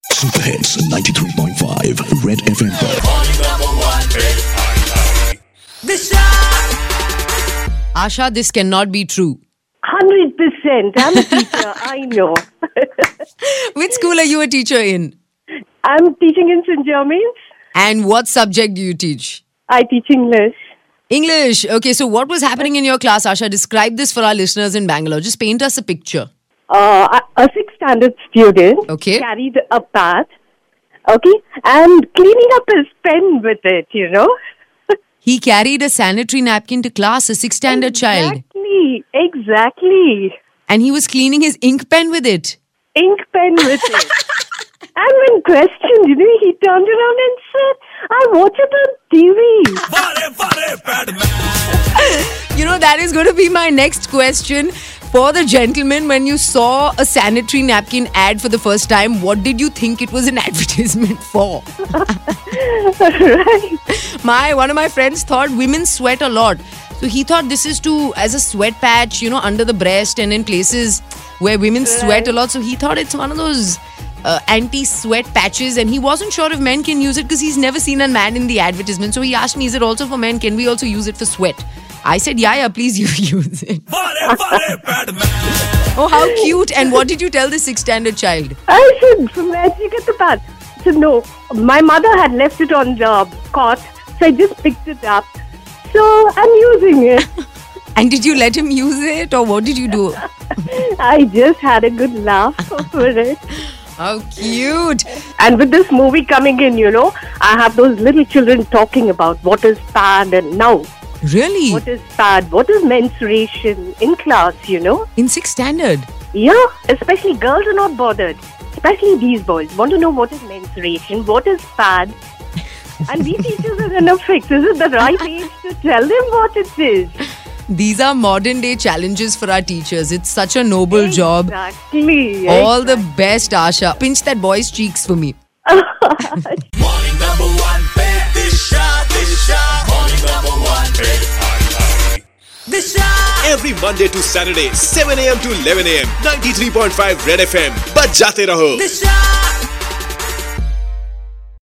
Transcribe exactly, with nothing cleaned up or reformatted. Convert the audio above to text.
Super Hits ninety-three point five Red F M पर Asha, this cannot be true. one hundred percent. I'm a teacher. I know. Which school are you a teacher in? I'm teaching in Saint Germain's. And what subject do you teach? I teach English. English. Okay, so what was happening in your class, Asha? Describe this for our listeners in Bangalore. Just paint us a picture. Uh, a a sixth standard student Okay. carried a pad, okay, and cleaning up his pen with it, you know. He carried a sanitary napkin to class, a sixth standard child. Exactly, exactly. And he was cleaning his ink pen with it. Ink pen with it. And when questioned, you know, he turned around and said, I watch it on T V. You know, that is going to be my next question. For the gentleman, when you saw a sanitary napkin ad for the first time, what did you think it was an advertisement for? Right. My one of my friends thought women sweat a lot. So he thought this is to, as a sweat patch, you know, under the breast and in places where women sweat a lot. So he thought it's one of those uh, anti-sweat patches, and he wasn't sure if men can use it because he's never seen a man in the advertisement. So he asked me, is it also for men? Can we also use it for sweat? I said, yeah, yeah, please you use it. Oh, how cute. And what did you tell the sixth standard child? I said, where did you get the pad? I said, no, my mother had left it on the cot, so I just picked it up. So I'm using it. And did you let him use it, or what did you do? I just had a good laugh over it. How cute. And with this movie coming in, you know, I have those little children talking about what is pad and now. Really? What is pad? What is menstruation in class, you know? In sixth standard? Yeah, especially girls are not bothered. Especially these boys want to know what is menstruation, what is pad. And we teachers are gonna fix. Is it the right age to tell them what it is? These are modern day challenges for our teachers. It's such a noble job. Exactly. All the best, Asha. Pinch that boy's cheeks for me. Morning number one, Disha, Disha. Morning number one, Disha. Every Monday to Saturday, seven a.m. to eleven a.m. ninety-three point five Red F M. Baj jate raho. Disha.